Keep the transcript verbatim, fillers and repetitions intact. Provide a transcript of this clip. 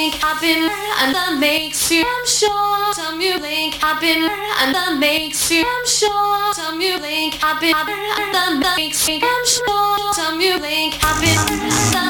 link I've been and that makes you I'm sure some you link I've been and that makes you I'm sure some you link I've been and that makes me I'm sure some you link I've been and that